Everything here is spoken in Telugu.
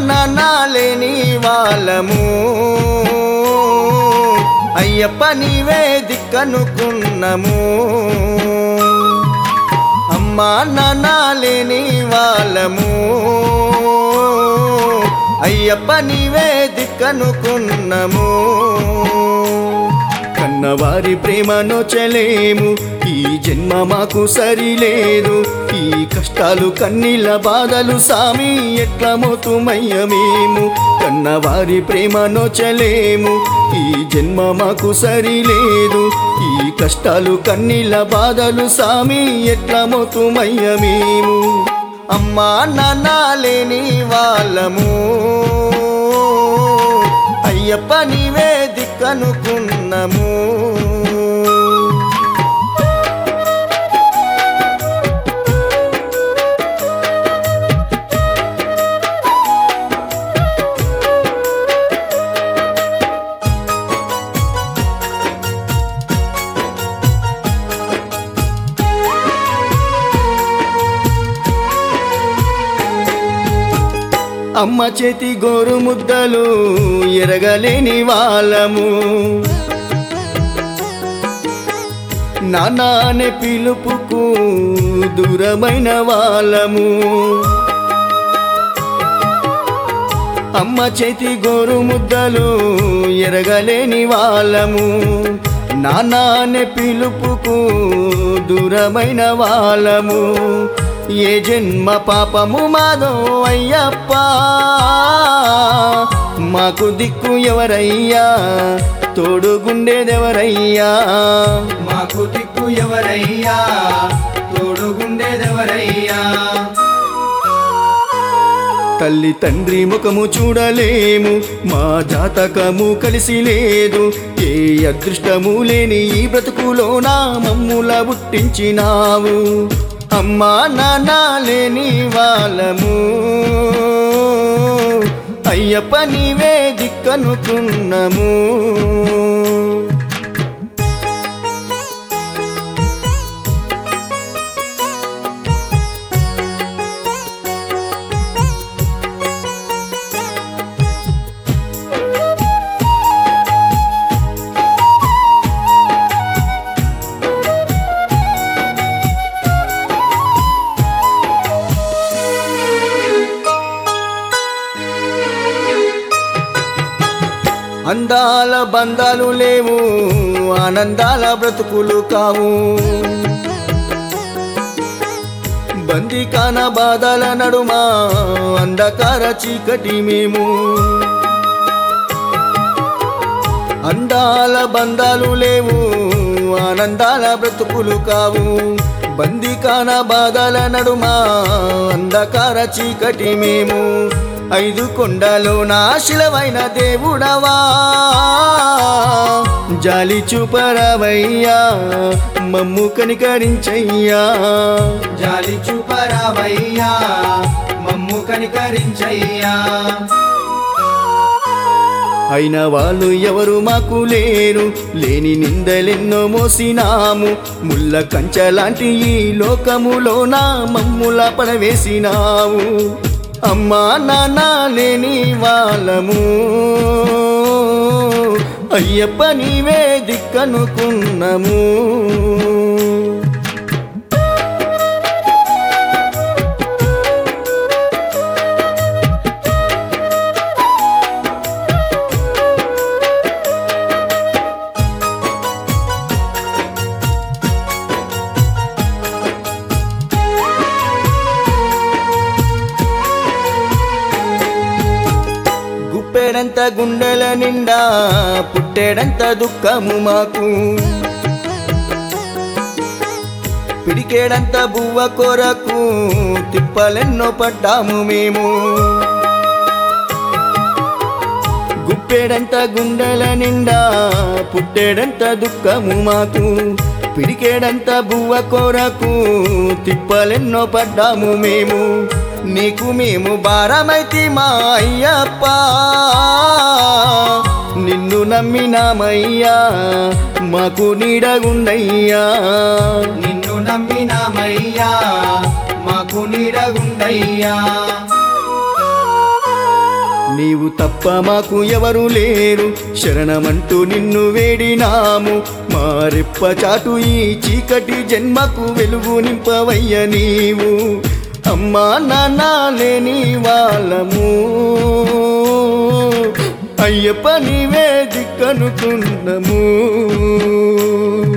నాన్న లేని వాళ్ళము అయ్యప్ప నీవే దిక్కనుకున్నము అమ్మా నాన్న లేని వాళ్ళము అయ్యప్ప నీవే దిక్కనుకున్నము కన్నవారి ప్రేమ నోచలేము ఈ జన్మ మాకు సరిలేదు ఈ కష్టాలు కన్నీళ్ళ బాధలు సామి ఎట్లా మోతుమయ్య మేము కన్నవారి ప్రేమ నోచలేము ఈ జన్మ మాకు సరిలేదు ఈ కష్టాలు కన్నీళ్ళ బాధలు సామి ఎట్లా మోతుమయ్య మేము అమ్మా నాన్న లేని వాళ్ళము అయ్యప్ప నీవే దిక్కనుకున్నము అమ్మ చేతి గోరు ముద్దలు ఎరగలేని వాళ్ళము నాన్న అనే పిలుపుకు దూరమైన వాళ్ళము అమ్మ చేతి గోరు ముద్దలు ఎరగలేని వాళ్ళము నాన్న అనే పిలుపుకు దూరమైన వాళ్ళము ఏ జన్మ పాపము మాదో అయ్యప్ప మాకు దిక్కు ఎవరయ్యా తోడుగుండేదెవరయ్యా మాకు దిక్కు ఎవరయ్యా తోడుగుండేదెవరయ్యా తల్లి తండ్రి ముఖము చూడలేము మా జాతకము కలిసి లేదు ఏ అదృష్టము లేని ఈ బ్రతుకులోన మమ్ముల పుట్టించినావు అమ్మా నాన్న లేని వాళ్ళము అయ్యప్ప నీవే దిక్కనుకున్నము అందాల బంధాలు లేవు ఆనందాల బ్రతుకులు కావు బందికాన బాధల నడుమ అంధకార చీకటి మేము అందాల బంధాలు లేవు ఆనందాల బ్రతుకులు కావు బందికాన బాధల నడుమ అంధకార చీకటి మేము ఐదు కొండలో నాశిలవైన దేవుడవా జాలి చూపరావయ్యా మమ్ము కనికరించయ్యా జాలి చూపరావయ్యా మమ్ము కనికరించయ్యా అయిన వాళ్ళు ఎవరు మాకు లేరు లేని నిందలెన్నో మోసినాము ముళ్ళ కంచలాంటి ఈ లోకములోన మమ్ముల పడవేసినావు అమ్మా నాన్న లేని వాళ్ళము అయ్యప్ప నీవే దిక్కనుకున్నము పుట్టేడంత గుండెల నిండా పుట్టేడంత దుఃఖము మాకు పిడికేడంత బువ్వ కొరకు తిప్పలెన్నో పడ్డాము మేము గుప్పేడంత గుండెల నిండా పుట్టేడంత దుఃఖము మాకు పిడికేడంత బువ్వ కొరకు తిప్పలెన్నో పడ్డాము మేము నీకు మేము భారమైతి మా అయ్యప్ప నిన్ను నమ్మినామయ్యా మాకు నీడగుండయ్యా నిన్ను నమ్మినామయ్యా మాకు నీడగుండయ్యా నీవు తప్ప మాకు ఎవరు లేరు, శరణమంటూ నిన్ను వేడినాము. మా రెప్ప చాటు ఈ చీకటి జన్మకు వెలుగు నింపవయ్య నీవు. అమ్మా నాన్న లేని వాళ్ళము, అయ్యప్ప నీవే దిక్కనుకున్నము.